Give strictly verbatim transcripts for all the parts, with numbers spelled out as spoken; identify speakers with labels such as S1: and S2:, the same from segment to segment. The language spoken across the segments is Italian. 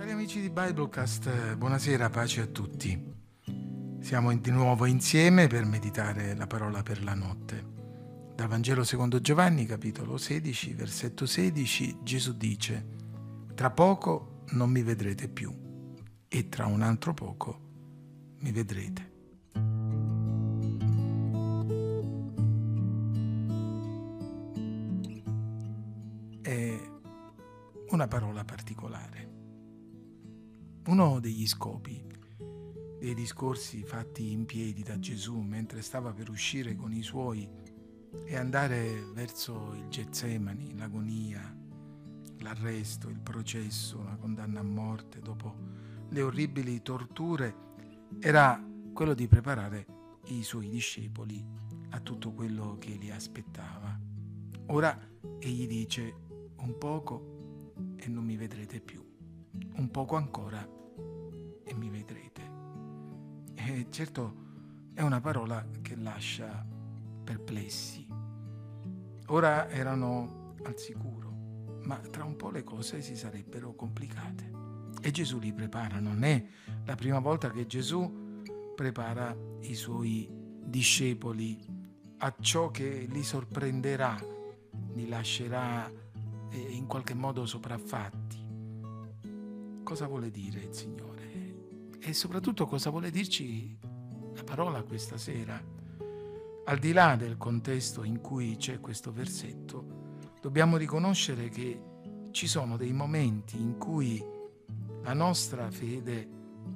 S1: Cari amici di Biblecast, buonasera, pace a tutti. Siamo di nuovo insieme per meditare la parola per la notte. Dal Vangelo secondo Giovanni, capitolo sedici, versetto sedici, Gesù dice: «Tra poco non mi vedrete più, e tra un altro poco mi vedrete». È una parola particolare. Uno degli scopi dei discorsi fatti in piedi da Gesù mentre stava per uscire con i suoi e andare verso il Getsemani, l'agonia, l'arresto, il processo, la condanna a morte dopo le orribili torture, era quello di preparare i suoi discepoli a tutto quello che li aspettava. Ora egli dice: un poco e non mi vedrete più, un poco ancora e mi vedrete. E certo è una parola che lascia perplessi. Ora erano al sicuro, ma tra un po' le cose si sarebbero complicate. E Gesù li prepara. Non è la prima volta che Gesù prepara i suoi discepoli a ciò che li sorprenderà, li lascerà eh, in qualche modo sopraffatti. Cosa vuole dire il Signore? E soprattutto cosa vuole dirci la parola questa sera? Al di là del contesto in cui c'è questo versetto, dobbiamo riconoscere che ci sono dei momenti in cui la nostra fede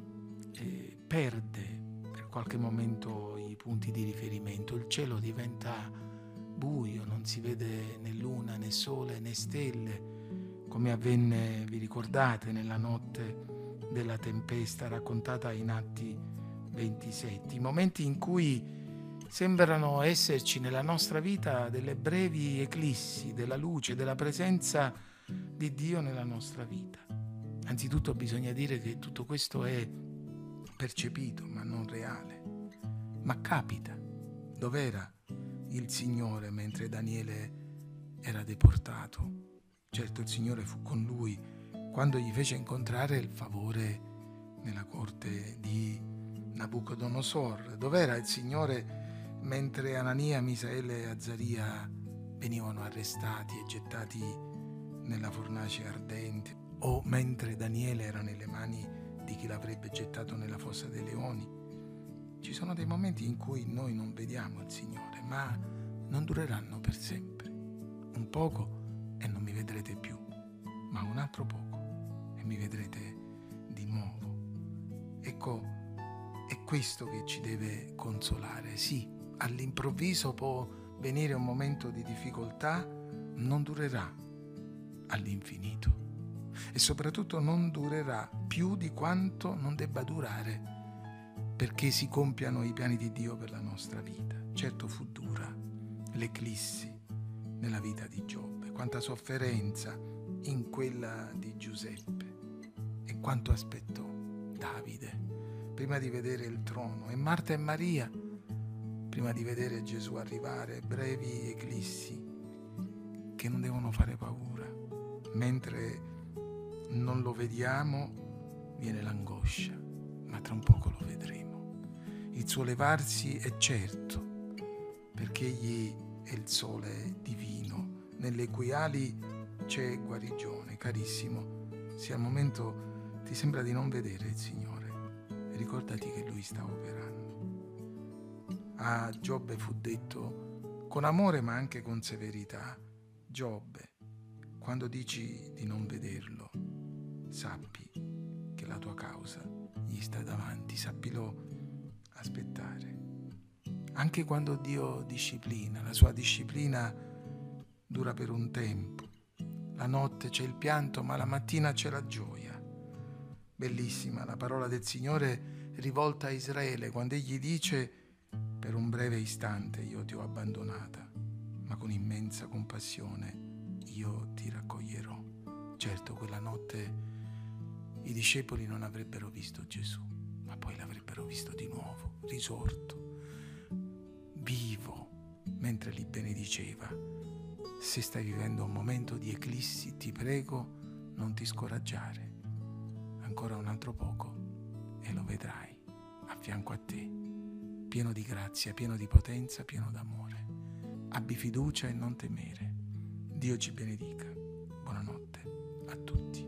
S1: eh, perde per qualche momento i punti di riferimento. Il cielo diventa buio, non si vede né luna né sole né stelle, come avvenne, vi ricordate, nella notte della tempesta raccontata in Atti ventisette. I momenti in cui sembrano esserci nella nostra vita delle brevi eclissi della luce, della presenza di Dio nella nostra vita. Anzitutto bisogna dire che tutto questo è percepito ma non reale. Ma capita. Dov'era il Signore mentre Daniele era deportato? Certo, il Signore fu con lui quando gli fece incontrare il favore nella corte di Nabucodonosor. Dov'era il Signore mentre Anania, Misaele e Azaria venivano arrestati e gettati nella fornace ardente, o mentre Daniele era nelle mani di chi l'avrebbe gettato nella fossa dei leoni? Ci sono dei momenti in cui noi non vediamo il Signore, ma non dureranno per sempre. Un poco e non mi vedrete più, ma un altro poco e mi vedrete di nuovo. Ecco, è questo che ci deve consolare. Sì, all'improvviso può venire un momento di difficoltà, non durerà all'infinito e soprattutto non durerà più di quanto non debba durare perché si compiano i piani di Dio per la nostra vita. Certo fu dura l'eclissi nella vita di Giobbe, quanta sofferenza in quella di Giuseppe e quanto aspettò Davide prima di vedere il trono, e Marta e Maria prima di vedere Gesù arrivare. Brevi eclissi che non devono fare paura. Mentre non lo vediamo viene l'angoscia, ma tra un poco lo vedremo. Il suo levarsi è certo, perché egli è il sole divino, nelle cui ali c'è guarigione. Carissimo, se al momento ti sembra di non vedere il Signore, ricordati che Lui sta operando. A Giobbe fu detto con amore ma anche con severità: Giobbe, quando dici di non vederlo, sappi che la tua causa gli sta davanti, sappilo aspettare. Anche quando Dio disciplina, la sua disciplina dura per un tempo. La notte c'è il pianto, ma la mattina c'è la gioia. Bellissima la parola del Signore rivolta a Israele quando egli dice: per un breve istante io ti ho abbandonata, ma con immensa compassione io ti raccoglierò. Certo, quella notte i discepoli non avrebbero visto Gesù, ma poi l'avrebbero visto di nuovo, risorto, vivo, mentre li benediceva. Se stai vivendo un momento di eclissi, ti prego, non ti scoraggiare. ancora un altro poco e lo vedrai a fianco a te, pieno di grazia, pieno di potenza, pieno d'amore. Abbi fiducia e non temere. Dio ci benedica. Buonanotte a tutti.